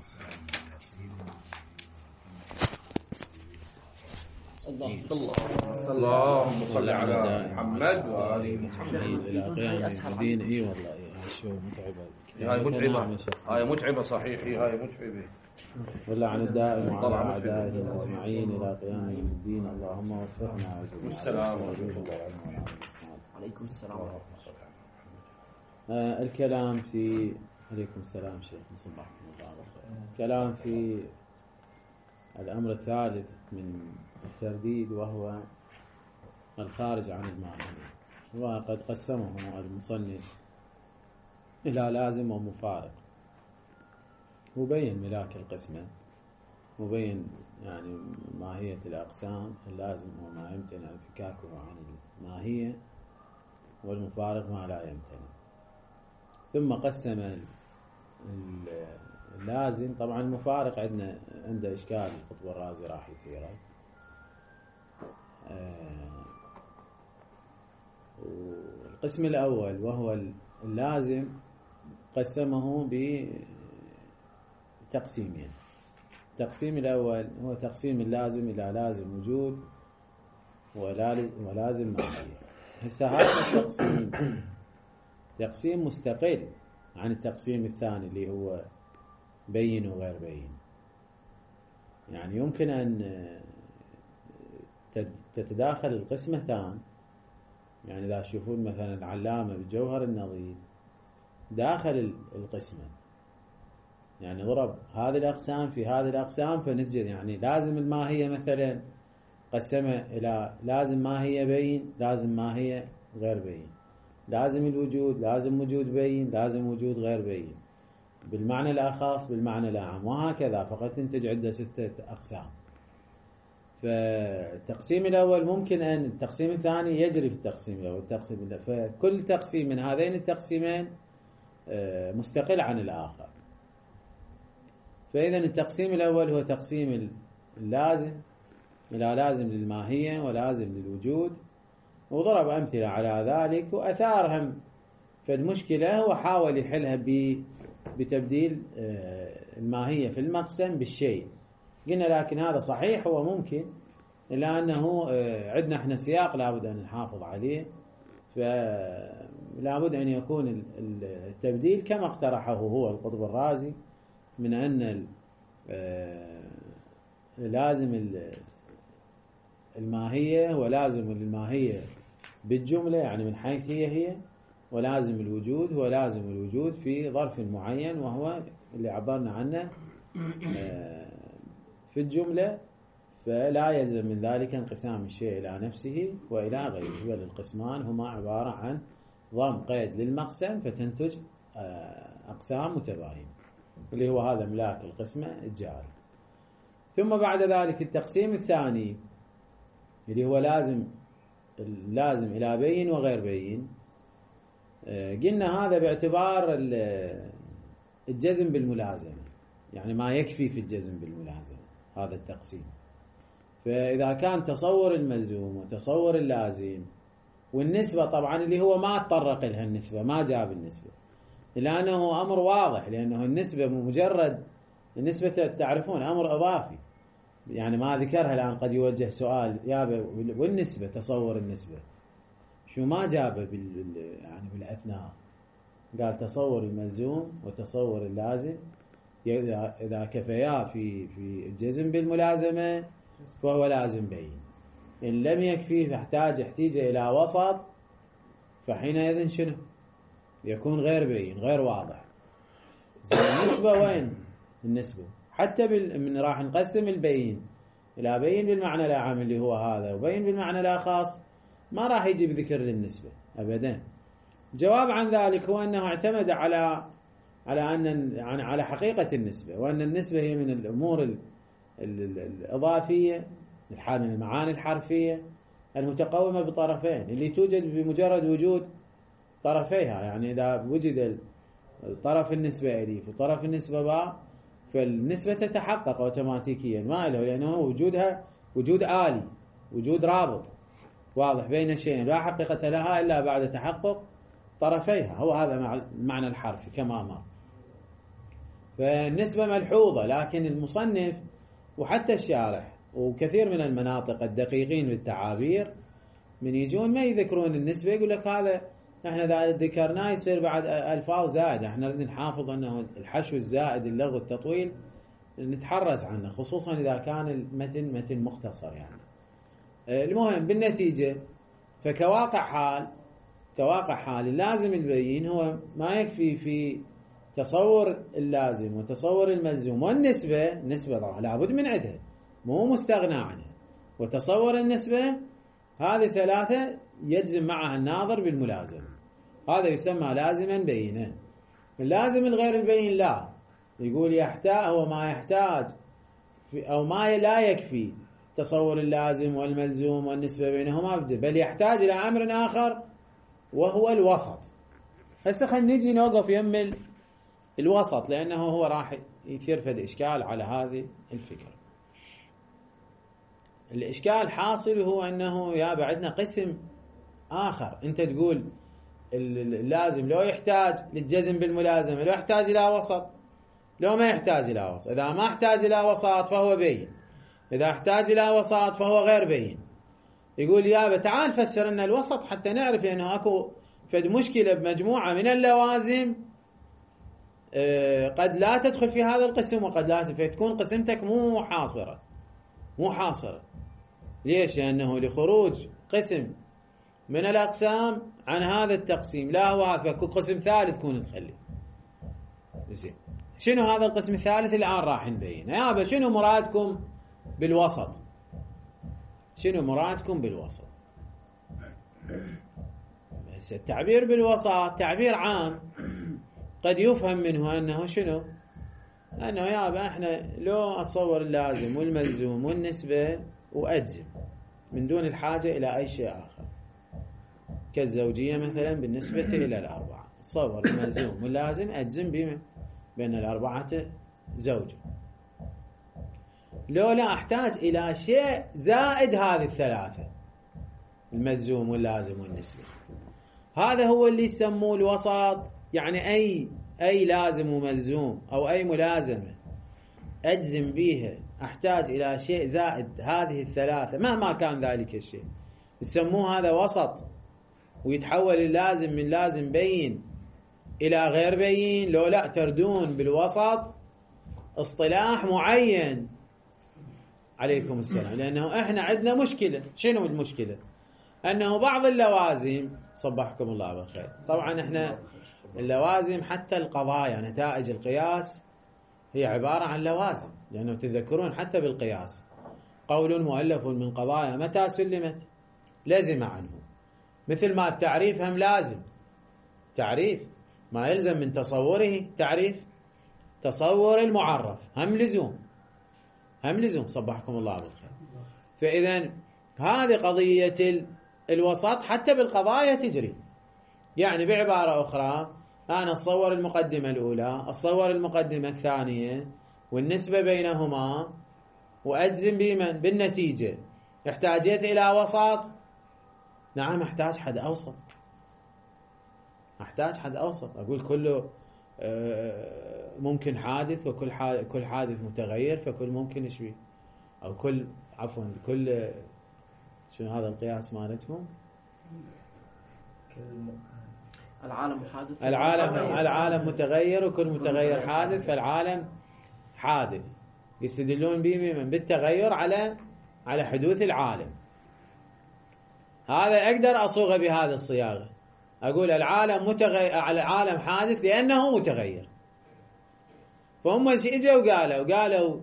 اللهم صل على محمد وآل محمد. إلى الدين. إي والله شو متعبة. هاي متعبة صحيح. هاي متعبة. والله عن الدائم وعلى أعدائه أجمعين إلى قيام الدين. اللهم وفقنا. والسلام عليكم السلام ورحمة الله. الكلام في عليكم السلام شيخ صباحكم الله خير. الكلام في الأمر الثالث من الترديد وهو الخارج عن المعنى، وقد قسمه المصنف إلى لازم ومفارق، وبين ملاك القسمة، وبين يعني ماهية الأقسام. اللازم هو ما يمتنع انفكاكه عن الماهية، والمفارق ما لا يمتنع. ثم قسم اللازم. طبعا المفارق عنده إشكال، القطب الرازي راح يثيره. والقسم الأول وهو اللازم قسمه بتقسيمين. التقسيم الأول هو تقسيم اللازم إلى لازم وجود ولازم ماهية. هسه هذا التقسيم تقسيم مستقل عن التقسيم الثاني اللي هو بين وغير بين. يعني يمكن أن تتداخل القسمتان. يعني إذا تشوفون مثلا العلامة بجوهر النظير داخل القسمة، يعني ضرب هذه الأقسام في هذه الأقسام، فنجد يعني لازم الماهية مثلا قسمه إلى لازم ماهية بين، لازم ماهية غير بين، لازم الوجود، لازم وجود بين، لازم وجود غير بين، بالمعنى الأخص بالمعنى الأعم، وهكذا. فقد تنتج عدة 6 أقسام. فالتقسيم الأول ممكن أن التقسيم الثاني يجري في التقسيم الأول والتقسيم الأول، فكل تقسيم من هذين التقسيمين مستقل عن الآخر. فإذا التقسيم الأول هو تقسيم اللازم إلى لازم للماهية ولازم للوجود، وضرب أمثلة على ذلك وأثارهم. فالمشكلة هو حاول يحلها بتبديل الماهية في المقسم بالشيء. قلنا لكن هذا صحيح هو ممكن، إلا أنه عندنا احنا سياق لابد أن نحافظ عليه. فلابد أن يكون التبديل كما اقترحه هو القطب الرازي، من أن لازم الماهية ولازم للماهية بالجملة، يعني من حيث هي، ولازم الوجود هو لازم الوجود في ظرف معين، وهو اللي عبرنا عنه في الجملة. فلا يلزم من ذلك انقسام الشيء إلى نفسه وإلى غيره، بل القسمان هما عبارة عن ضم قيد للمقسم فتنتج أقسام متباينة، اللي هو هذا ملاك القسمة الجاري. ثم بعد ذلك التقسيم الثاني اللي هو لازم إلى بين وغير بين. قلنا هذا باعتبار الجزم بالملازمة، يعني ما يكفي في الجزم بالملازمة هذا التقسيم. فإذا كان تصور الملزوم وتصور اللازم والنسبة، طبعا اللي هو ما تطرق لها النسبة، ما جاب النسبة، لأنه أمر واضح، لأنه النسبة مجرد النسبة تعرفون أمر إضافي، يعني ما ذكرها الآن. قد يوجه سؤال يابا والنسبة، تصور النسبة شو ما جابه يعني بالأثناء. قال تصور الملزوم وتصور اللازم إذا كفيا في الجزم بالملازمة فهو لازم بين. إن لم يكفي فاحتاج إلى وسط، فحينئذ شنو يكون غير بين، غير واضح. النسبة وين النسبة؟ حتى من راح نقسم البين إلى بين بالمعنى العام اللي هو هذا، وبين بالمعنى الخاص، ما راح يجي بذكر للنسبة أبدا. جواب عن ذلك هو أنه اعتمد على أن يعني على حقيقة النسبة، وأن النسبة هي من الأمور الإضافية، من المعاني الحرفية المتقومة بطرفين، اللي توجد بمجرد وجود طرفيها. يعني إذا وجد طرف النسبة أليف وطرف النسبة باء، فالنسبة تتحقق أوتوماتيكيا، ما له، لأنه وجودها وجود آلي، وجود رابط واضح بين شيئين لا حقيقة لها إلا بعد تحقق طرفيها. هو هذا المعنى الحرفي كما أمر. فالنسبة ملحوظة، لكن المصنف وحتى الشارح وكثير من المناطق الدقيقين بالتعابير من يجون ما يذكرون النسبة، يقول لك هذا احنا اذا ذكرناه يصير بعد الفاظ زائدة، احنا نريد نحافظ انه الحشو الزائد اللغو التطويل نتحرز عنه، خصوصا اذا كان المتن متن مختصر يعني. المهم بالنتيجة فكواقع حال اللازم البين هو ما يكفي في تصور اللازم وتصور الملزوم والنسبة طبعا لابد من عدها مو مستغنى عنها، وتصور النسبة هذه ثلاثة يجزم معها الناظر بالملازم، هذا يسمى لازما بينا. اللازم الغير البين لا، يقول يحتاج هو ما يحتاج أو ما لا يكفي تصور اللازم والملزوم والنسبة بينهما، بل يحتاج إلى أمر آخر وهو الوسط. هسه خلينا نجي نوقف يم الوسط، لأنه هو راح يثير فد إشكال على هذه الفكرة. الإشكال حاصل هو أنه يا بعدنا قسم آخر، أنت تقول اللازم لو يحتاج للجزم بالملازمة لو يحتاج إلى وسط، لو ما يحتاج إلى وسط، إذا ما احتاج إلى وسط فهو بين، إذا احتاج إلى وسط فهو غير بين. يقول يا تعال فسر لنا الوسط حتى نعرف أنه أكو فد مشكلة بمجموعة من اللوازم قد لا تدخل في هذا القسم وقد لا تكون قسمتك مو حاصرة. ليش؟ لأنه لخروج قسم من الأقسام عن هذا التقسيم لا هو هذا قسم ثالث كون تخلي. زين، شنو هذا القسم الثالث الآن راح نبين يابا؟ شنو مرادكم بالوسط؟ شنو مرادكم بالوسط؟ بس التعبير بالوسط تعبير عام قد يفهم منه أنه شنو؟ أنه يابا احنا لو أصور اللازم والملزوم والنسبة وأجزم من دون الحاجة إلى أي شيء آخر، كالزوجية مثلا بالنسبة إلى الأربعة، صور الملزوم واللازم أجزم بين الأربعة زوج، لو لا أحتاج إلى شيء زائد هذه الثلاثة الملزوم واللازم والنسبة، هذا هو اللي يسموه الوسط. يعني أي لازم وملزوم أو أي ملازمة أجزم بها أحتاج إلى شيء زائد هذه الثلاثة مهما كان ذلك الشيء، يسموه هذا وسط، ويتحول اللازم من لازم بين إلى غير بين. لو لا تردون بالوسط اصطلاح معين. عليكم السلام. لأنه إحنا عندنا مشكلة. شنو المشكلة؟ أنه بعض اللوازم صبحكم الله بالخير، طبعا إحنا اللوازم حتى القضايا نتائج القياس هي عبارة عن لوازم، لأنه تذكرون حتى بالقياس قول مؤلف من قضايا متى سلمت لزم عنه، مثل ما التعريف هم لازم، تعريف ما يلزم من تصوره تعريف، تصور المعرف هم لزوم صبحكم الله بالخير. فإذا هذه قضية الوسط حتى بالقضايا تجري. يعني بعبارة أخرى أنا أصور المقدمة الأولى أصور المقدمة الثانية والنسبة بينهما وأجزم بمن بالنتيجة. احتاجيت إلى وسط؟ نعم أحتاج حد أوسط. أقول كله ممكن حادث وكل حادث متغير، فكل ممكن يشبه أو كل شنو هذا القياس مالتهم؟ العالم حادث، العالم متغير وكل متغير حادث، فالعالم حادث. يستدلون به من بالتغير على حدوث العالم. هذا أقدر أصوغه بهذه الصياغة، أقول العالم متغير، العالم حادث لأنه متغير. فهم اجوا وقالوا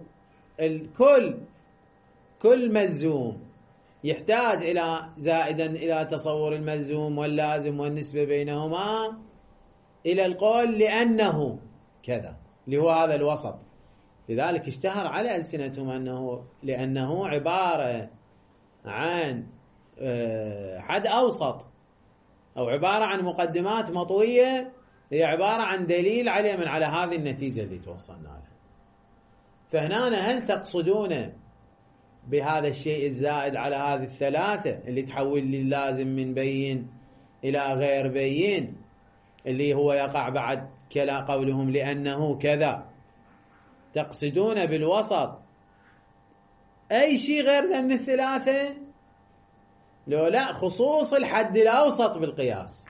كل ملزوم يحتاج إلى زائدا إلى تصور الملزوم واللازم والنسبة بينهما إلى القول لأنه كذا، اللي هو هذا الوسط. لذلك اشتهر على ألسنتهم لأنه عبارة عن حد أوسط أو عبارة عن مقدمات مطوية، هي عبارة عن دليل على هذه النتيجة اللي توصلنا لها. فهنا هل تقصدون بهذا الشيء الزائد على هذه الثلاثة اللي تحول للازم من بين إلى غير بين، اللي هو يقع بعد كلا قولهم لأنه كذا تقصدون بالوسط أي شيء غير ذن الثلاثة؟ لو لا، خصوص الحد الأوسط بالقياس،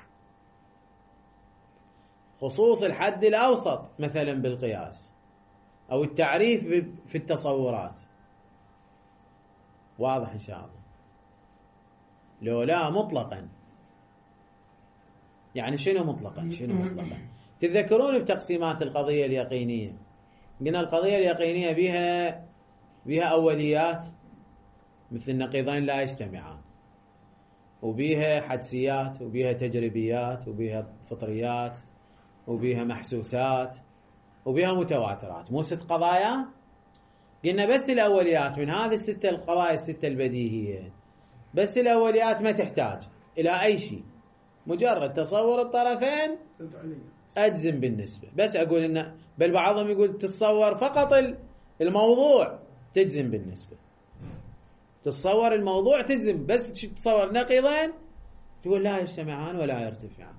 خصوص الحد الأوسط مثلا بالقياس، أو التعريف في التصورات. واضح إن شاء الله؟ لو لا مطلقا، يعني شنو مطلقا؟ شنو مطلقا؟ تتذكرون بتقسيمات القضية اليقينية قلنا القضية اليقينية بها أوليات مثل النقيضين لا يجتمعان، وبيها حدسيات، وبيها تجريبيات، وبيها فطريات، وبيها محسوسات، وبيها متواترات. مو 6 قضايا؟ قلنا بس الأوليات من هذه ال6 القضايا ال6 البديهية، بس الأوليات ما تحتاج إلى أي شيء، مجرد تصور الطرفين أجزم بالنسبة. بس أقول إن بل بعضهم يقول تتصور فقط الموضوع تجزم بالنسبة، تتصور الموضوع تجزم، بس تتصور نقيضين تقول لا يجتمعان ولا يرتفعان.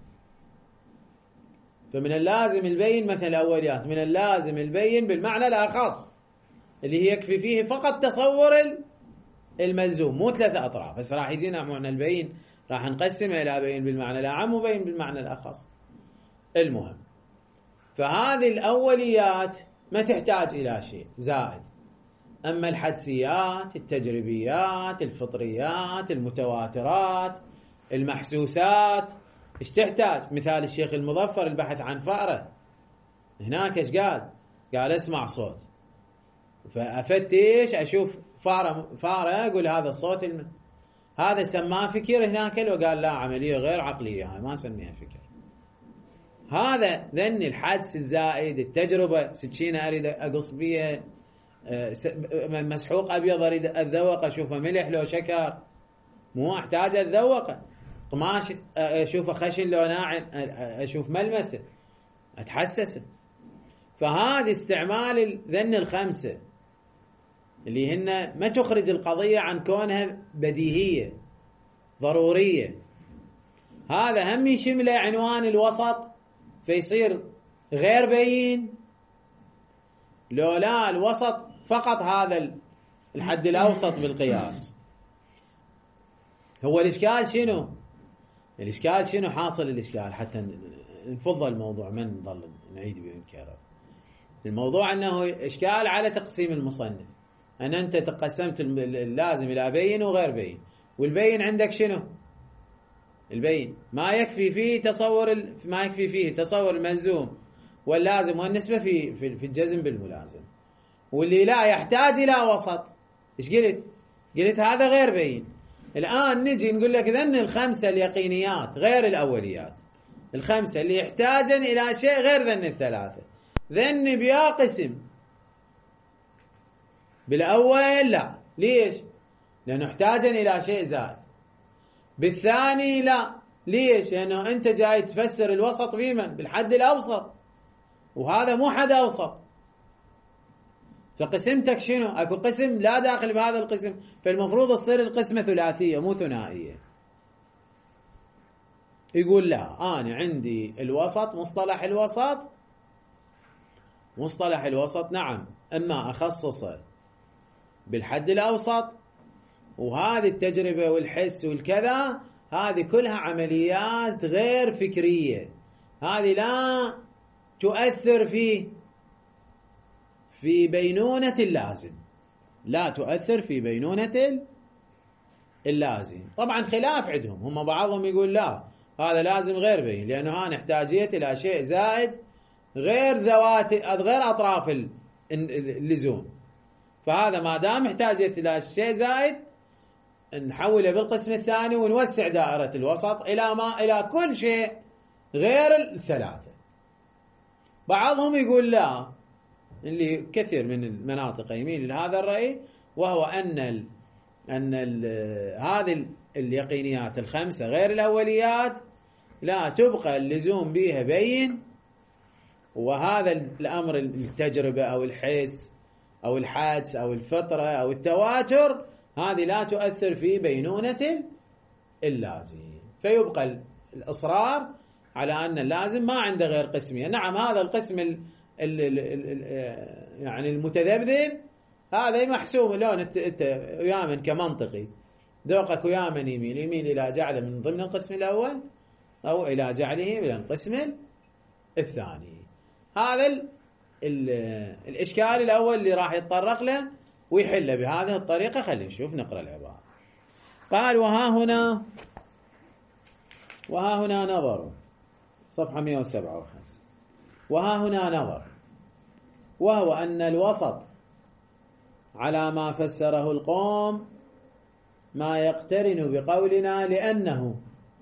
فمن اللازم البين مثل الأوليات، من اللازم البين بالمعنى الأخص اللي هي يكفي فيه فقط تصور الملزوم، مو 3 أطراف. بس راح يجينا معنى البين راح نقسمه إلى بين بالمعنى الأعم وبين بالمعنى الأخص. المهم، فهذه الأوليات ما تحتاج إلى شيء زائد. أما الحدسيات، التجريبيات، الفطريات، المتواترات، المحسوسات، إيش تحتاج؟ مثال الشيخ المظفر البحث عن فأرة، هناك إيش قال؟ قال اسمع صوت، فأفتش أشوف فأرة أقول هذا الصوت هذا سماه فكر هناك، لو قال لا عملية غير عقلية، هاي ما سميها فكر. هذا ذن الحدس الزائد، التجربة، سكينة أريد أقص بيها، مسحوق أبيض أريد أتذوق أشوفه ملح لو شكر، مو أحتاج أتذوقه. قماش أشوفه خشن لو ناعم، أشوف ملمسه أتحسسه. فهذا استعمال ذن ال5 اللي هن ما تخرج القضية عن كونها بديهية ضرورية، هذا هم يشمل عنوان الوسط فيصير غير بين. لو لا الوسط فقط هذا الحد الأوسط بالقياس. هو الإشكال شنو؟ الإشكال شنو حاصل؟ الإشكال حتى نفضل الموضوع ما نضل نعيد ونكرر. الموضوع أنه إشكال على تقسيم المصنف، أن أنت تقسمت اللازم إلى بين وغير بين، والبين عندك شنو؟ البين ما يكفي فيه تصور الملزوم واللازم والنسبة في الجزم بالملازم، واللي لا يحتاج إلى وسط. إيش قلت؟ قلت هذا غير بين. الآن نجي نقول لك ذن ال5 اليقينيات غير الأوليات، ال5 اللي يحتاجن إلى شيء غير ذن ال3. ذن بيا قسم، بالأول لا. ليش؟ لأنه احتاجن إلى شيء زائد. بالثاني لا. ليش؟ لأنه أنت جاي تفسر الوسط بمن؟ بالحد الأوسط، وهذا مو حد أوسط. فقسمتك شنو؟ أكو قسم لا داخل بهذا القسم، فالمفروض تصير القسمة ثلاثية مو ثنائية. يقول لا، أنا عندي الوسط، مصطلح الوسط نعم، أما أخصصه بالحد الأوسط، وهذه التجربة والحس والكذا هذه كلها عمليات غير فكرية، هذه لا تؤثر في بينونة اللازم، لا تؤثر في بينونة اللازم. طبعا خلاف عندهم، هم بعضهم يقول لا هذا لازم غير بين، لأنه أنا احتاجيت إلى شيء زائد غير غير أطراف اللزوم، فهذا ما دام احتاجيت إلى شيء زائد نحوله بالقسم الثاني ونوسع دائرة الوسط إلى كل شيء غير الثلاثة. بعضهم يقول لا، اللي كثير من المناطق يميل لهذا الرأي، وهو أن هذه اليقينيات ال5 غير الأوليات لا تبقى اللزوم بها بين، وهذا الأمر التجربة أو الحس أو الحدس أو الفطرة أو التواتر هذه لا تؤثر في بينونة اللازم، فيبقى الإصرار على أن اللازم ما عنده غير قسمية. نعم هذا القسم يعني المتذبذب هذا محسوم. لون انت ويامن كمنطقي ذوقك ويامن يميل الى جعله من ضمن القسم الاول او الى جعله من القسم الثاني. هذا الاشكال الاول اللي راح يتطرق له ويحله بهذه الطريقه. خلينا نشوف نقرا العباره. قال وها هنا نظر، صفحه 157. وها هنا نظر، وهو أن الوسط على ما فسره القوم ما يقترن بقولنا لأنه،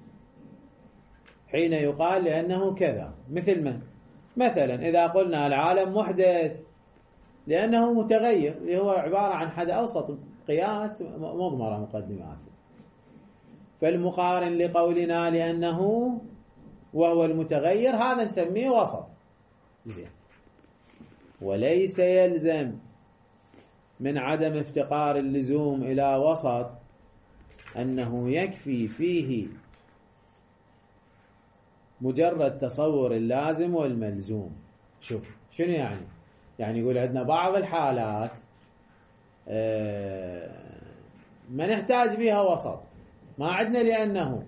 حين يقال لأنه كذا، مثل من؟ مثلا إذا قلنا العالم محدث لأنه متغير، اللي هو عبارة عن حد أوسط قياس مضمرة مقدمات. فالمقارن لقولنا لأنه وهو المتغير هذا نسميه وسط. زين. وليس يلزم من عدم افتقار اللزوم إلى وسط أنه يكفي فيه مجرد تصور اللازم والملزوم. شوف شنو يعني؟ يعني يقول عندنا بعض الحالات ما نحتاج بها وسط، ما عندنا لأنه،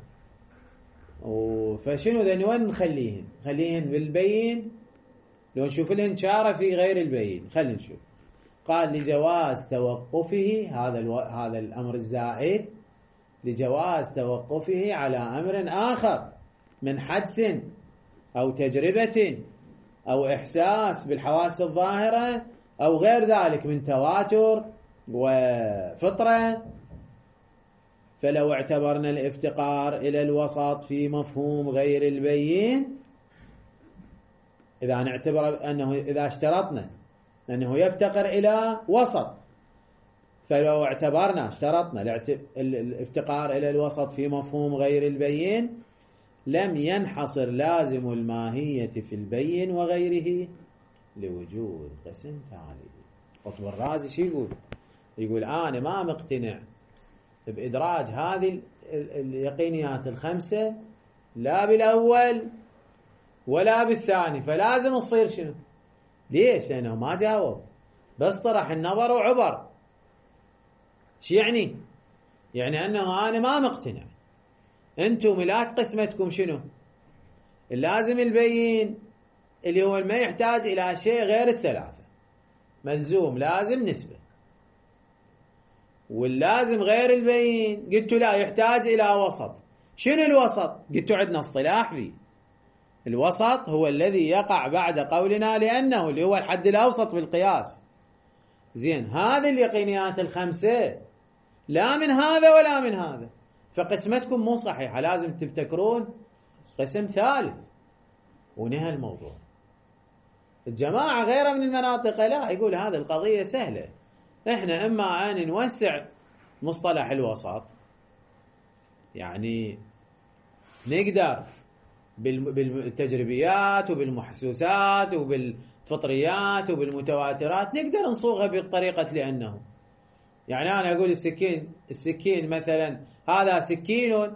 فشنو ذن وين نخليهن؟ نخليهن بالبين لو نشوف الانشارة في غير البين. خلينا نشوف. قال لجواز توقفه، هذا الأمر الزائد، لجواز توقفه على أمر آخر من حدس أو تجربة أو إحساس بالحواس الظاهرة أو غير ذلك من تواتر وفطرة. فلو اعتبرنا الافتقار إلى الوسط في مفهوم غير البين، إذا نعتبر أنه إذا اشترطنا أنه يفتقر إلى وسط، فلو اعتبرنا اشترطنا الافتقار إلى الوسط في مفهوم غير البين لم ينحصر لازم الماهية في البين وغيره لوجود قسم ثالث. قطب الرازي شو يقول؟ يقول أنا ما مقتنع بإدراج هذه اليقينيات الخمسة لا بالأول ولا بالثاني، فلازم تصير شنو؟ ليش؟ لأنه ما جاوب، بس طرح النظر وعبر. شو يعني؟ يعني أنه أنا ما مقتنع. أنتم ملاك قسمتكم شنو؟ اللازم البين اللي هو ما يحتاج إلى شيء غير الثلاثة، ملزوم لازم نسبة. واللازم غير البين قلت لا يحتاج إلى وسط. شنو الوسط؟ قلت عندنا اصطلاح فيه. الوسط هو الذي يقع بعد قولنا لأنه، اللي هو الحد الأوسط بالقياس. زين، هذه اليقينيات الخمسة لا من هذا ولا من هذا، فقسمتكم مو صحيحة، لازم تبتكرون قسم ثالث ونهى الموضوع. الجماعة غير من المناطق لا، يقول هذه القضية سهلة، احنا اما ان نوسع مصطلح الوسط، يعني نقدر بالتجربيات وبالمحسوسات وبالفطريات وبالمتواترات نقدر نصوغها بطريقة لأنه. يعني أنا أقول السكين مثلا هذا سكين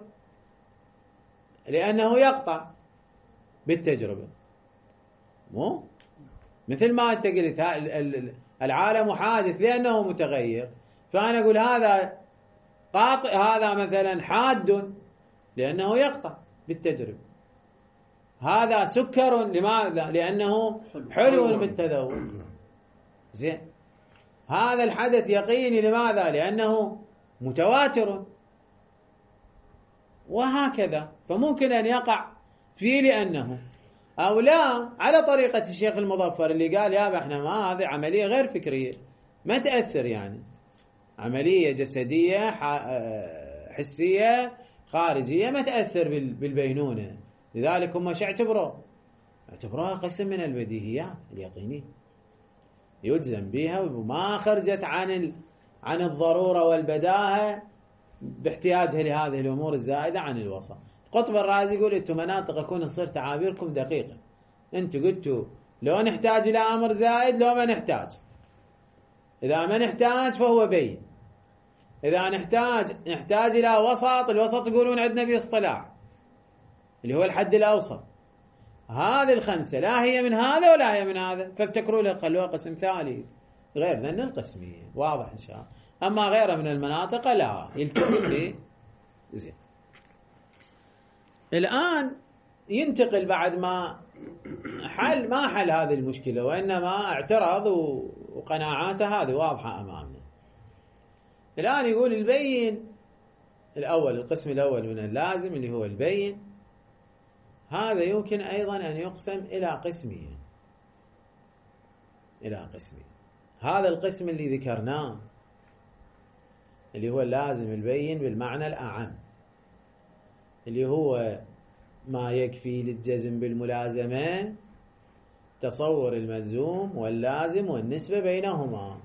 لأنه يقطع بالتجربة، مو مثل ما أنت قلت العالم حادث لأنه متغير، فأنا أقول هذا قاطع، هذا مثلا حاد لأنه يقطع بالتجربة. هذا سكر لماذا؟ لأنه حلو بالتذوق. زين، هذا الحدث يقيني لماذا؟ لأنه متواتر، وهكذا. فممكن أن يقع فيه لأنه، أو لا على طريقة الشيخ المظفر اللي قال يا احنا ما هذه عملية غير فكرية ما تأثر، يعني عملية جسدية حسية خارجية ما تأثر بالبينونة. لذلك هم اعتبروها قسم من البديهيات اليقينية يجزم بها وما خرجت عن الضرورة والبداهة باحتياجها لهذه الأمور الزائدة عن الوسط. قطب الرازي يقول انتم مناطق يكون تصير تعابيركم دقيقة، انتم قلتوا لو نحتاج إلى أمر زائد لو ما نحتاج، إذا ما نحتاج فهو بين، إذا نحتاج إلى وسط، الوسط يقولون عندنا باصطلاح اللي هو الحد الأوسط. هذه الخمسة لا هي من هذا ولا هي من هذا، فابتكروا له خلوها قسم ثالث. غير ذن القسمية. واضح إن شاء الله. أما غيره من المناطق لا يلتزم به. زين. الآن ينتقل بعد ما حل هذه المشكلة، وإنما اعترض وقناعاته هذه واضحة أمامنا. الآن يقول البين الأول، القسم الأول من اللازم اللي هو البين، هذا يمكن أيضا أن يقسم إلى قسمين. هذا القسم اللي ذكرناه اللي هو اللازم البين بالمعنى الأعم، اللي هو ما يكفي للجزم بالملازمة تصور الملزوم واللازم والنسبة بينهما.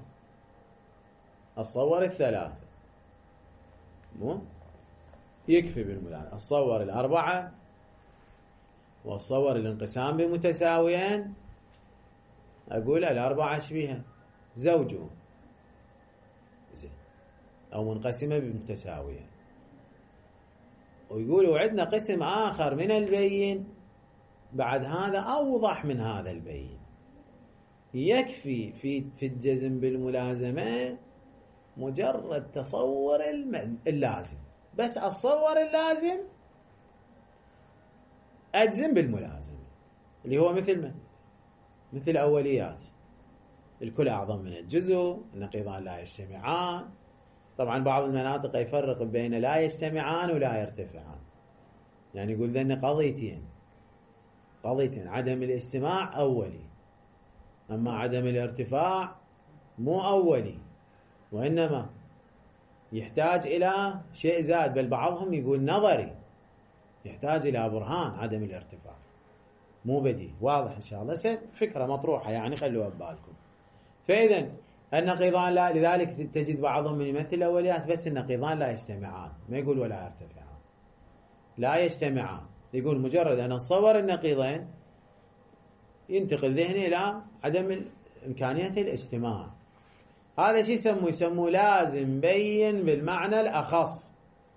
الصور الثلاثة يكفي بالملازمة. الصور الأربعة، والصور الانقسام بمتساويين. أقول الأربعة أشبيها زوجه زين، أو منقسمة بمتساويين. ويقول وعندنا قسم آخر من البين بعد هذا أوضح من هذا البين، يكفي في الجزم بالملازمة مجرد تصور اللازم، بس أتصور اللازم أجزم بالملازمة، اللي هو مثل أوليات الكل أعظم من الجزء، النقيضان لا يجتمعان. طبعا بعض المناطق يفرق بين لا يجتمعان ولا يرتفعان، يعني يقول ذن قضيتين، عدم الاجتماع أولي، أما عدم الارتفاع مو أولي، وإنما يحتاج إلى شيء زاد، بل بعضهم يقول نظري، يحتاج إلى برهان عدم الارتفاع، مو بديهي. واضح إن شاء الله. فكرة مطروحة يعني، خلوها ببالكم. فإذا النقيضان لا، لذلك تجد بعضهم من يمثل الأوليات بس النقيضان لا يجتمعان، ما يقول ولا يرتفعان، لا يجتمعان، يقول مجرد أن أتصور النقيضين ينتقل ذهني إلى عدم إمكانية الاجتماع. هذا شيء يسموه لازم بين بالمعنى الأخص.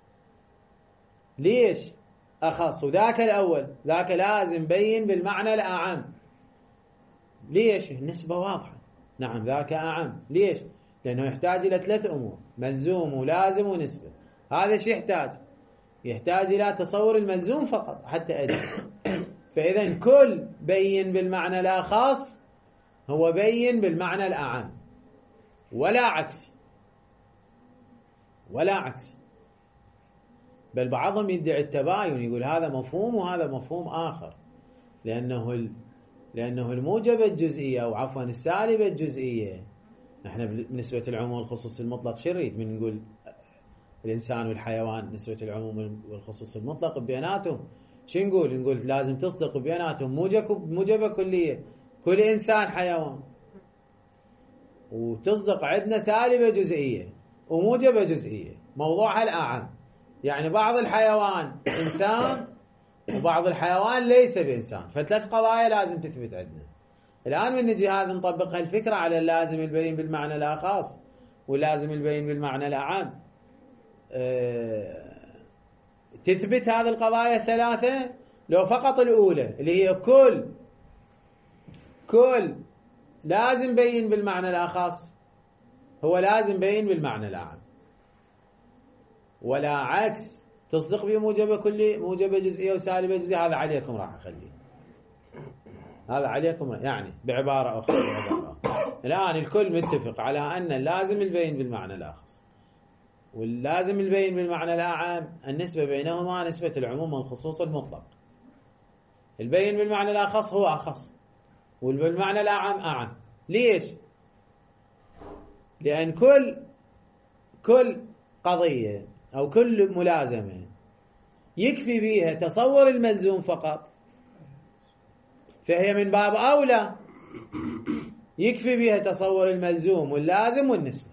ليش أخص؟ وذاك الأول ذاك لازم بين بالمعنى الأعم. ليش؟ النسبة واضحة. نعم ذاك أعم. ليش؟ لأنه يحتاج إلى 3 أمور، ملزوم ولازم ونسبة. هذا شيء يحتاج إلى تصور الملزوم فقط حتى أجل. فإذا كل بين بالمعنى الأخص هو بين بالمعنى الأعم، ولا عكس. بل بعضهم يدعي التباين، يقول هذا مفهوم وهذا مفهوم آخر، لأنه الموجبة الجزئية، أو عفوا السالبة الجزئية. نحن بنسبة العموم والخصوص المطلق شريط من نقول الإنسان والحيوان، نسبة العموم والخصوص المطلق بيناتهم شو نقول لازم تصدق بيناتهم موجبة كلية، كل إنسان حيوان، وتصدق عندنا سالبة جزئية وموجبة جزئية، موضوعها الأعم. يعني بعض الحيوان إنسان وبعض الحيوان ليس بإنسان، ف3 قضايا لازم تثبت عندنا. الآن من نجي هذا نطبق هالفكرة على اللازم البين بالمعنى الأخص واللازم البين بالمعنى الأعم، تثبت هذه القضايا ال3 لو فقط الأولى اللي هي كل لازم بين بالمعنى الأخص هو لازم بين بالمعنى الأعم، ولا عكس تصدق بموجبة كلي، موجبة جزئية وسالبة جزئية. هذا عليكم راح أخليه، هذا عليكم يعني بعبارة أخرى. الآن الكل متفق على أن اللازم البين بالمعنى الأخص واللازم البين بالمعنى الأعم النسبة بينهما نسبة العموم والخصوص المطلق. البين بالمعنى الأخص هو أخص، والبالمعنى الأعم أعم. ليش؟ لأن كل قضية أو كل ملازمة يكفي بها تصور الملزوم فقط، فهي من باب أولى يكفي بها تصور الملزوم واللازم والنسبة.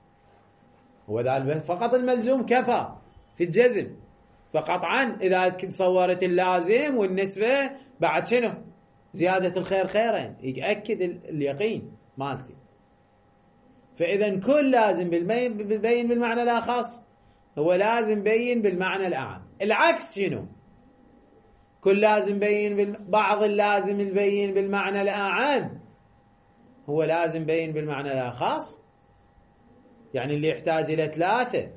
وذلك فقط الملزوم كفى في الجزم، فقطعا إذا تصورت اللازم والنسبة بعد شنو؟ زيادة الخير خيرين، يأكد اليقين مالتي. فإذا كل لازم بالبين بالمعنى الأخص هو لازم بين بالمعنى الأعم. العكس شنو؟ كل لازم بين بعض اللازم البين بالمعنى الأعم هو لازم بين بالمعنى الخاص، يعني اللي يحتاج إلى 3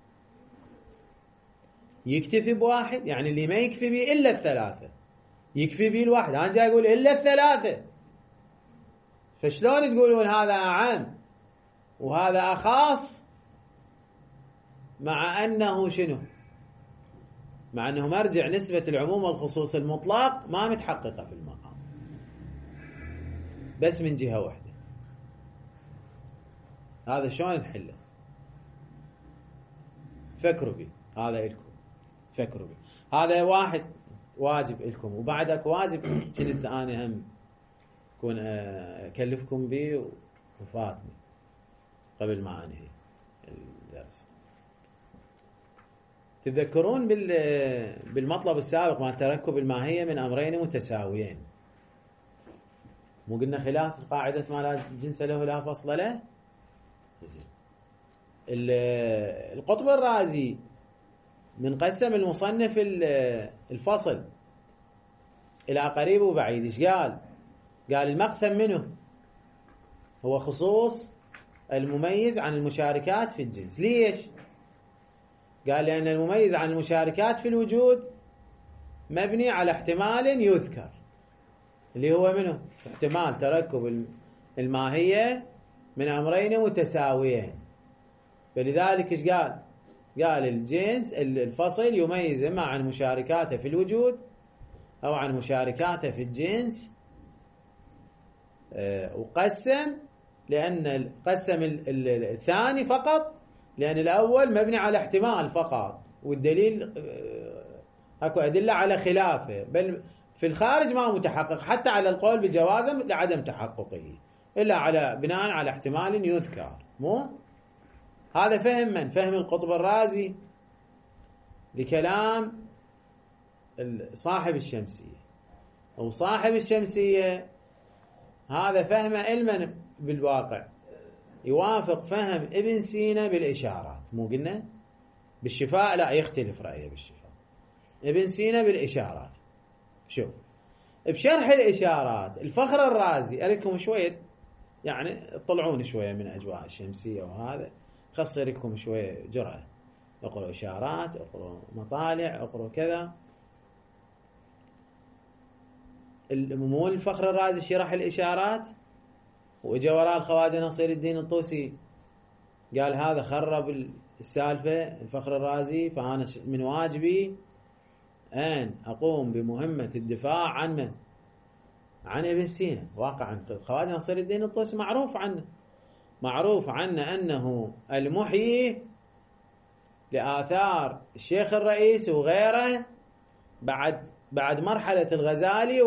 يكتفي بواحد، يعني اللي ما يكفي به إلا 3 يكفي به الواحد. أنا جاي أقول إلا 3، فشلون تقولون هذا أعم وهذا أخاص مع أنه شنو؟ مع أنه مرجع نسبة العموم والخصوص المطلق ما متحققة في المقام، بس من جهة واحدة. هذا شلون نحله؟ فكروا به، هذا إلكم، فكروا به. هذا واحد واجب إلكم، وبعدك واجب كنت أنا هم كون أكلفكم به وفاتني قبل ما أنهي الدرس. تذكرون بالمطلب السابق مع تركب الماهية من أمرين متساويين، مو قلنا خلاف قاعدة ما لا جنس له لا فصل له؟ القطب الرازي من قسم المصنف الفصل إلى قريب وبعيد. إيش قال؟ قال المقسم منه هو خصوص المميز عن المشاركات في الجنس. ليش؟ قال لأن المميز عن المشاركات في الوجود مبني على احتمال يذكر، اللي هو منه احتمال تركب الماهية من أمرين متساويين. فلذلك إيش قال؟ قال الجنس الفصل يميز إما عن مشاركاته في الوجود أو عن مشاركاته في الجنس. وقسم، لأن قسم الثاني فقط لأن الأول مبني على احتمال فقط، والدليل أكو أدلة على خلافه، بل في الخارج ما متحقق حتى على القول بجوازه لعدم تحققه، إلا على بناء على احتمال يذكر. مو هذا فهم من؟ فهم القطب الرازي لكلام صاحب الشمسية. أو صاحب الشمسية هذا فهم علما بالواقع يوافق فهم ابن سينا بالإشارات. مو قلنا بالشفاء لا يختلف رأيه بالشفاء، ابن سينا بالإشارات. شوف بشرح الإشارات الفخر الرازي أريكم شوية، يعني اطلعون شوية من أجواء الشمسية، وهذا خص لكم شوية جرأة، اقرأوا إشارات، اقرأوا مطالع، اقرأوا كذا. مو الفخر الرازي شرح الإشارات وإجا وراء الخواجة نصير الدين الطوسي قال هذا خرب السالفة الفخر الرازي، فأنا من واجبي أن أقوم بمهمة الدفاع عن من؟ عن ابن سينا. واقعا الخواجة نصير الدين الطوسي معروف عنه أنه المحيي لآثار الشيخ الرئيس وغيره بعد مرحلة الغزالي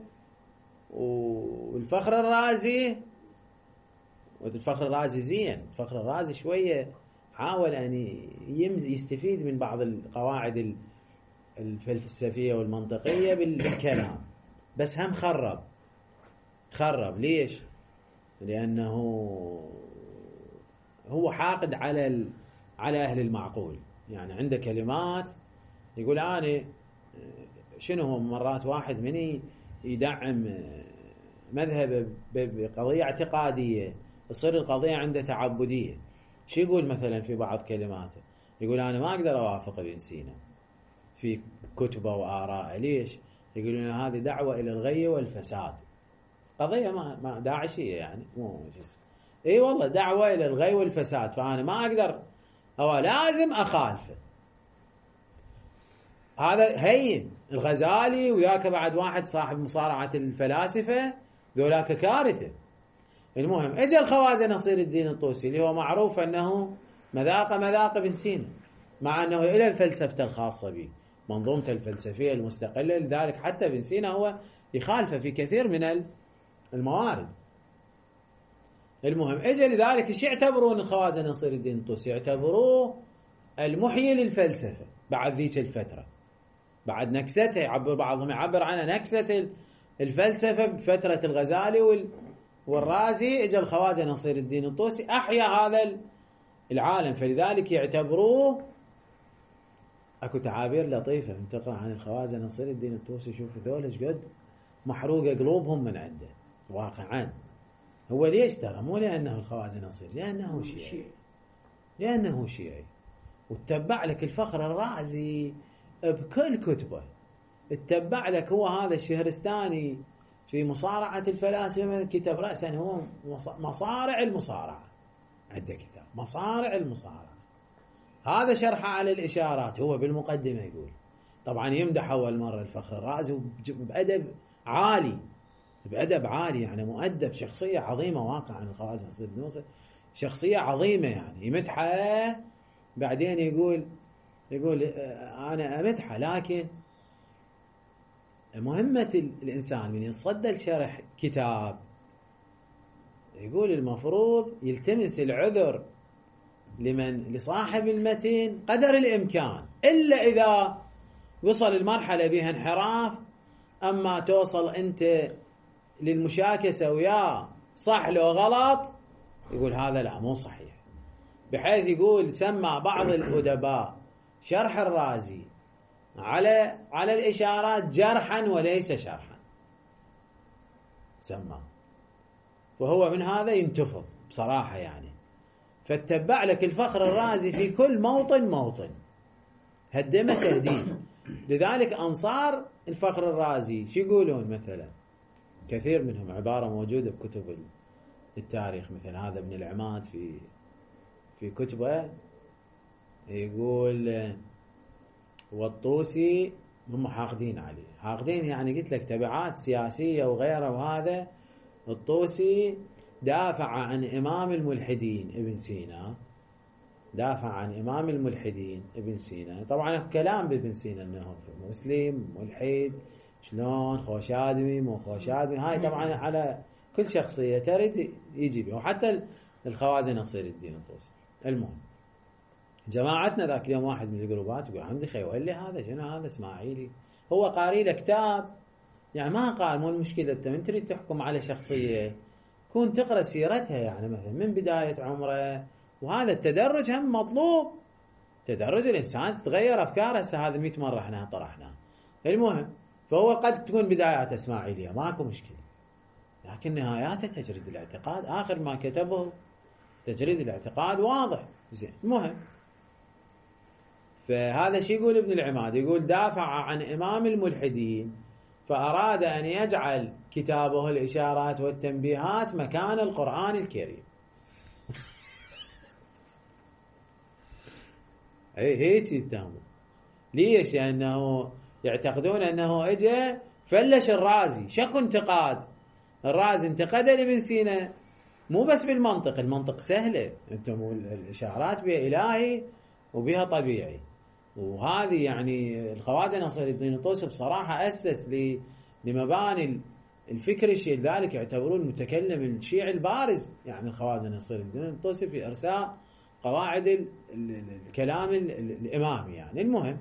والفخر الرازي. والفخر الرازي زين، الفخر الرازي شوية حاول أن يستفيد من بعض القواعد الفلسفية والمنطقية بالكلام، بس هم خرب. ليش؟ لأنه هو حاقد على أهل المعقول. يعني عنده كلمات يقول أنا شنو هو مرات واحد مني يدعم مذهب بقضية اعتقادية تصير القضية عنده تعبدية. شو يقول مثلا في بعض كلماته؟ يقول أنا ما أقدر أوافق ابن سينا في كتبه وآراءه. ليش؟ يقولون هذه دعوة إلى الغي والفساد، قضية ما داعشية يعني، مو جزء. اي والله دعوة إلى الغي والفساد، فأنا ما أقدر أو لازم أخالفه. هذا هين. الغزالي وياك بعد واحد صاحب مصارعة الفلاسفة ذولاك كارثة. المهم اجى الخواجة نصير الدين الطوسي اللي هو معروف أنه مذاق ابن سينا، مع أنه إلى الفلسفة الخاصة به منظومة الفلسفية المستقلة، لذلك حتى ابن سينا هو يخالفه في كثير من الموارد. المهم اجى لذلك ايش يعتبرون الخواجة نصير الدين الطوسي؟ يعتبروه المحيي للفلسفة بعد ذيك الفترة، بعد نكسته. بعضهم يعبر عنها نكسة الفلسفة بفترة الغزالي والرازي. اجى الخواجة نصير الدين الطوسي أحيا هذا العالم، فلذلك يعتبروه. اكو تعابير لطيفة من تقرأ عن الخواجة نصير الدين الطوسي، شوفوا ذول ايش قد محروقة قلوبهم من عنده واقعا. هو ليش ترى؟ مو لأنه الخواجة نصير، لأنه شيعي وتتبع لك الفخر الرازي بكل كتبه، اتبع لك هو هذا الشهرستاني في مصارعة الفلاسفة كتب رأسا هو مصارع المصارعة، عنده كتاب مصارع المصارعة، هذا شرحه على الإشارات هو بالمقدمة يقول. طبعا يمدح أول مرة الفخر الرازي بأدب عالي، يعني مؤدب، شخصية عظيمة واقعا الخواجة نصير الدين الطوسي شخصية عظيمة يعني يمدحها. بعدين يقول أنا أمدحه، لكن مهمة الإنسان من يتصدى لشرح كتاب يقول المفروض يلتمس العذر لصاحب المتن قدر الإمكان، إلا إذا وصل المرحلة بها انحراف، أما توصل أنت للمشاكسة وياه صح لو غلط، يقول هذا لا مو صحيح، بحيث يقول سمى بعض الأدباء شرح الرازي على الإشارات جرحا وليس شرحا، سمى، وهو من هذا ينتفض بصراحة يعني. فاتبع لك الفخر الرازي في كل موطن هدمه تهديم. لذلك أنصار الفخر الرازي شو يقولون؟ مثلا كثير منهم عبارة موجودة بكتب التاريخ، مثل هذا ابن العماد في كتبه يقول والطوسي هم حاقدين عليه، حاقدين يعني قلت لك تبعات سياسية وغيره، وهذا الطوسي دافع عن إمام الملحدين ابن سينا، دافع عن إمام الملحدين ابن سينا. طبعا كلام بابن سينا أنه مسلم ملحد شلون خوشادمي مو خوشادمي، هاي طبعا على كل شخصية ترد يجي بها، وحتى الخواجة نصير الدين الطوسي. المهم جماعتنا ذاك اليوم واحد من الجروبات يقول عمدي خي وقال لي هذا شنو هذا اسماعيلي، هو قاري له كتاب يعني ما قال، مو المشكلة انت من تريد تحكم على شخصية كون تقرأ سيرتها، يعني مثلا من بداية عمره، وهذا التدرج هم مطلوب، تدرج الإنسان تتغير أفكاره، هسه هذا 100 مرة احنا طرحناه. المهم فهو قد تكون بدايات اسماعيلية ماكو مشكلة، لكن نهاياته تجريد الاعتقاد، آخر ما كتبه تجريد الاعتقاد واضح زين. المهم فهذا شي يقول ابن العماد، يقول دافع عن إمام الملحدين فأراد أن يجعل كتابه الإشارات والتنبيهات مكان القرآن الكريم. هيك يتهمون. ليش؟ لأنه يعتقدون أنه إجا فلش الرازي. شكو انتقاد الرازي؟ انتقد لابن سينا مو بس بالمنطق، المنطق سهلة، انتم الإشارات بها إلهي وبها طبيعي، وهذه يعني الخواجة نصير الدين الطوسي بصراحة أسس لمباني الفكر الشيعي، لذلك يعتبرون المتكلم الشيعي البارز يعني الخواجة نصير الدين الطوسي في إرساء قواعد الكلام الإمامي يعني. المهم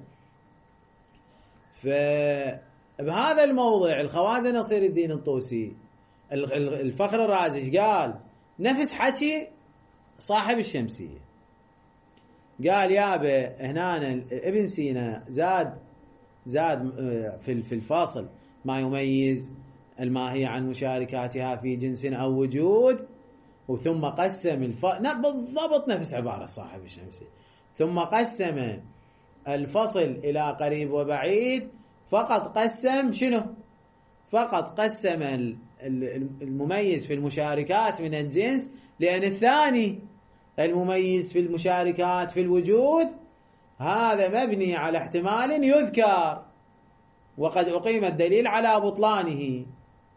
فبهذا الموضع الخواجة نصير الدين الطوسي الفخر الرازي قال نفس حكي صاحب الشمسية، قال يابا هنا ابن سينا زاد في الفاصل ما يميز الماهية عن مشاركاتها في جنس أو وجود، وثم قسم بالضبط نفس عبارة صاحب الشمسية، ثم قسم الفصل إلى قريب وبعيد، فقط قسم شنو؟ فقط قسم المميز في المشاركات من الجنس، لأن الثاني المميز في المشاركات في الوجود هذا مبني على احتمال يذكر وقد أقيم الدليل على بطلانه.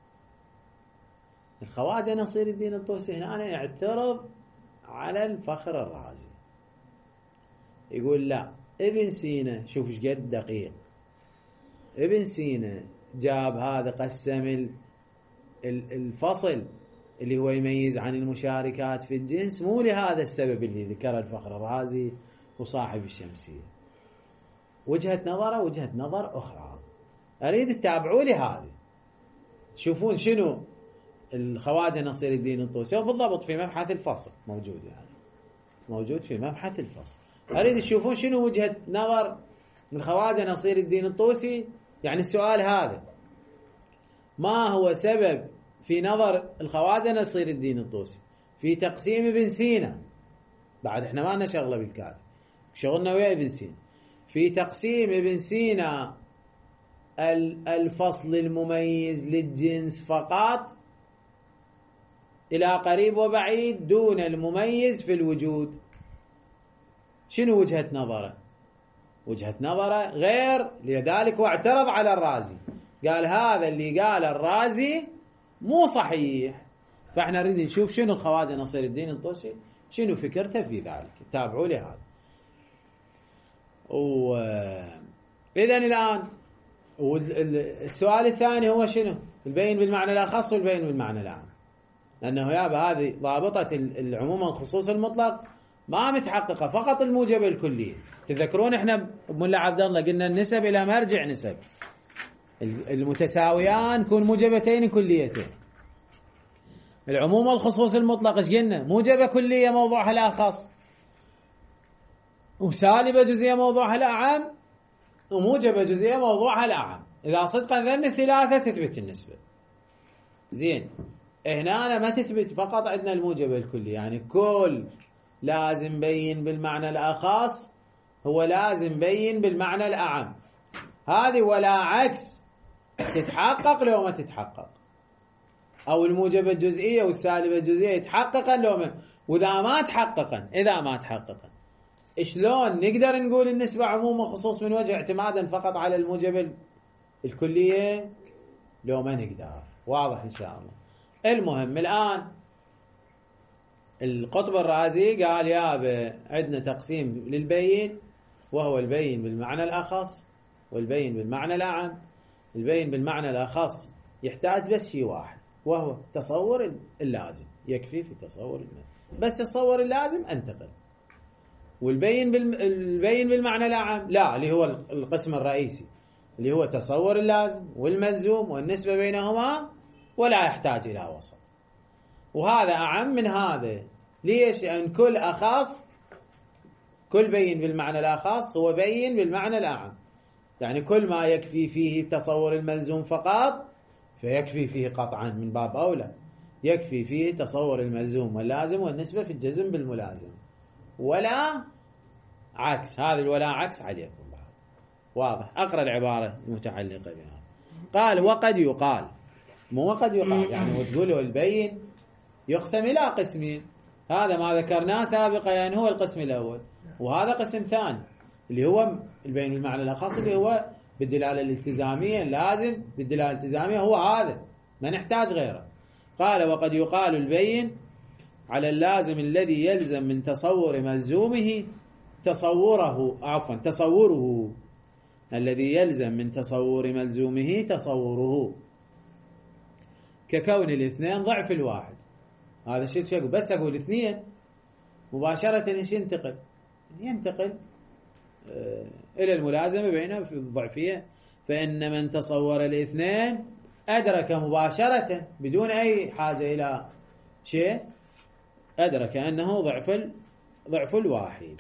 الخواجة نصير الدين الطوسي هنا يعترض على الفخر الرازي، يقول لا، ابن سينا شوف ايش قد دقيق، ابن سينا جاب هذا قسم الفصل اللي هو يميز عن المشاركات في الجنس مو لهذا السبب اللي ذكره الفخر الرازي وصاحب الشمسية، وجهة نظره وجهة نظر أخرى، أريد تتابعوا لي هذه تشوفون شنو الخواجة نصير الدين الطوسي بالضبط في مبحث الفصل موجود، يعني موجود في مبحث الفصل. أريد تشوفون شنو وجهة نظر الخواجة نصير الدين الطوسي. يعني السؤال هذا، ما هو سبب في نظر الخواجة نصير الدين الطوسي في تقسيم ابن سينا، بعد احنا ما لنا شغله بالكاتب، شغلنا ويا ابن سينا، في تقسيم ابن سينا الفصل المميز للجنس فقط إلى قريب وبعيد دون المميز في الوجود. شنو وجهة نظره؟ وجهة نظره غير، لذلك واعترض على الرازي، قال هذا اللي قال الرازي مو صحيح. فاحنا نريد نشوف شنو الخواجة نصير الدين الطوسي شنو فكرته في ذلك، تابعوا لي هذا. إذن الآن والسؤال الثاني هو شنو؟ البين بالمعنى الأخص والبين بالمعنى العام، لأنه يابا هذه ضابطة العموم والخصوص المطلق ما متحققة، فقط الموجبة الكلية. تذكرون احنا بملا عبد الله قلنا النسب إلى مرجع نسب، المتساويان كون موجبتين كليتين. العموم والخصوص المطلق ايش قلنا؟ موجبة كلية موضوعها الأخص، وسالبة جزئية موضوعها الأعم، وموجبة جزئية موضوعها الأعم. إذا صدقا ذن الثلاثة تثبت النسبة. زين، هنا أنا ما تثبت، فقط عندنا الموجبة الكلية، يعني كل لازم بين بالمعنى الأخص هو لازم بين بالمعنى الأعم. هذه ولا عكس تتحقق لو ما تتحقق، أو الموجبة الجزئية والسالبة الجزئية يتحققا لو ما، وإذا ما تحققا، إذا ما تحققا شلون نقدر نقول النسبة عموم وخصوص من وجه اعتمادا فقط على الموجبة الكلية؟ لو ما نقدر. واضح إن شاء الله. المهم الآن القطب الرازي قال يابا عندنا تقسيم للبين، وهو البين بالمعنى الأخص والبين بالمعنى الأعم. البين بالمعنى الأخص يحتاج بس شيء واحد، وهو تصور اللازم، يكفي في تصور اللازم، بس تصور اللازم انتقل. والبين البين بالمعنى الأعم لا، اللي هو القسم الرئيسي اللي هو تصور اللازم والملزوم والنسبة بينهما، ولا يحتاج إلى وسط. وهذا أعم من هذا. ليش؟ لأن كل أخص، كل بين بالمعنى الأخص هو بين بالمعنى الأعم، يعني كل ما يكفي فيه تصور الملزوم فقط فيكفي فيه قطعا من باب أولى يكفي فيه تصور الملزوم واللازم والنسبة في الجزم بالملازم، ولا عكس. هذا الولا عكس عليكم بعد. واضح؟ أقرأ العبارة المتعلقة بها. قال وقد يقال، مو وقد يقال يعني وتقولوا البين يقسم إلى قسمين، هذا ما ذكرناه سابقا، يعني هو القسم الأول، وهذا قسم ثاني اللي هو البين بالمعنى الأخص اللي هو بالدلالة الالتزامية، لازم بالدلالة الالتزامية هو هذا، ما نحتاج غيره. قال وقد يقال البين على اللازم الذي يلزم من تصور ملزومه تصوره الذي يلزم من تصور ملزومه تصوره، ككون الاثنين ضعف الواحد. هذا الشيء بس أقول اثنين مباشرة ايش ينتقل إلى الملازمة بينهم في الضعفية. فإن من تصور الاثنين أدرك مباشرة بدون أي حاجة إلى شيء، أدرك أنه ضعف الواحد.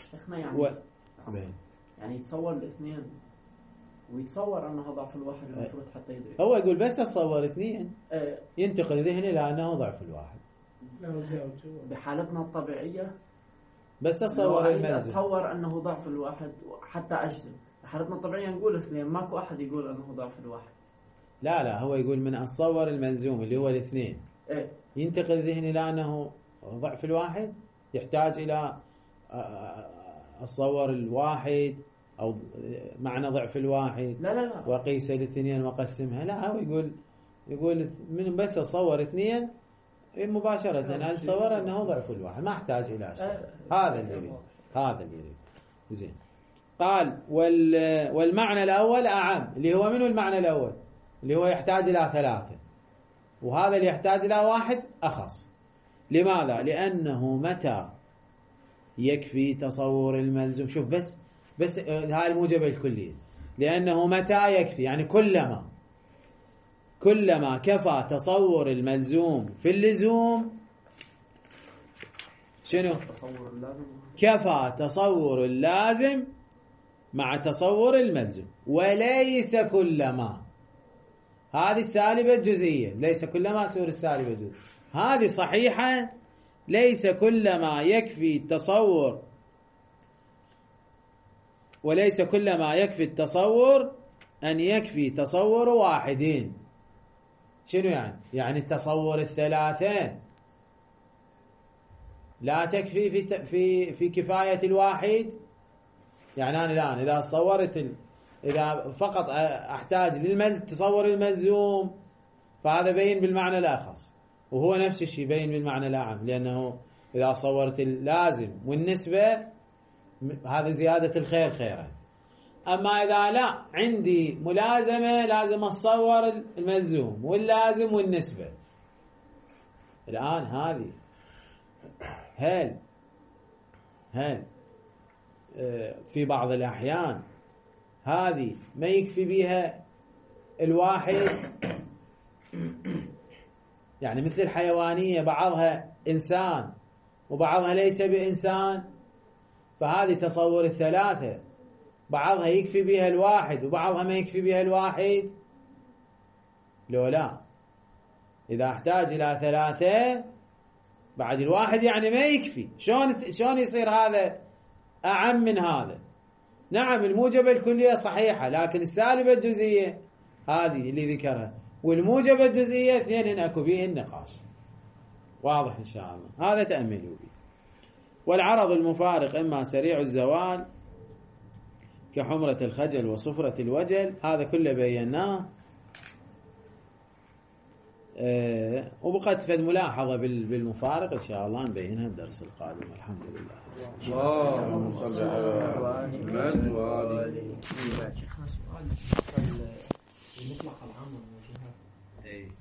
يعني يتصور الاثنين ويتصور أنه ضعف الواحد المفروض حتى يدرك. هو يقول بس أتصور اثنين ينتقل ذهني لأنه ضعف الواحد. بحالتنا الطبيعية بس أتصور الملزم، أتصور أنه ضعف الواحد حتى أجزم. بحالتنا الطبيعية نقول اثنين، ماكو أحد يقول أنه ضعف الواحد. لا هو يقول من أتصور الملزوم اللي هو الاثنين ينتقل ذهني لأنه ضعف الواحد، يحتاج إلى أتصور الواحد أو معنى ضعف الواحد. لا وقيس الاثنين وقسمها. لا هو يقول من بس أتصور اثنين مباشرة أتصور أنه ضعف الواحد، ما احتاج إلى شيء. هذا اللي يريد. زين. قال والمعنى الأول أعم، اللي هو منه المعنى الأول اللي هو يحتاج إلى ثلاثة، وهذا اللي يحتاج إلى واحد أخص. لماذا؟ لأنه متى يكفي تصور الملزوم، شوف بس هاي الموجبة الكلية، لأنه متى يكفي يعني كلما كفى تصور الملزوم في اللزوم، شنو؟ كفى تصور اللازم مع تصور الملزوم، وليس كلما. هذه السالبة الجزئية، ليس كلما سور السالبة جزء. هذه صحيحة، ليس كلما يكفي التصور، وليس كلما يكفي التصور أن يكفي تصور واحدين. شنو يعني؟ يعني التصور الثلاثة لا تكفي في كفاية الواحد. يعني أنا الآن إذا صورت إذا فقط أحتاج للتصور الملزوم فهذا بين بالمعنى الأخص، وهو نفس الشيء بين بالمعنى الأعم، لأنه إذا صورت اللازم والنسبة هذا زيادة الخير خيرا. أما إذا لا عندي ملازمة لازم أصور الملزوم واللازم والنسبة. الآن هذه هل في بعض الأحيان هذه ما يكفي بها الواحد؟ يعني مثل الحيوانية بعضها إنسان وبعضها ليس بإنسان، فهذه تصور الثلاثة بعضها يكفي بها الواحد وبعضها ما يكفي بها الواحد. لو لا، إذا احتاج إلى ثلاثة بعد الواحد يعني ما يكفي، شلون يصير هذا أعم من هذا؟ نعم الموجبة الكلية صحيحة، لكن السالبة الجزئية هذه اللي ذكرها والموجبة الجزئية اثنين أكو فيه النقاش. واضح إن شاء الله، هذا تأملوا به. والعرض المفارق إما سريع الزوال كحمرة الخجل وصفرة الوجل، هذا كله بيناه. وبقت فد ملاحظة بالمفارق إن شاء الله نبينها الدرس القادم. الحمد لله. اللهم صل على محمد وآله. شيخنا سؤال المطلق العام والوجهات.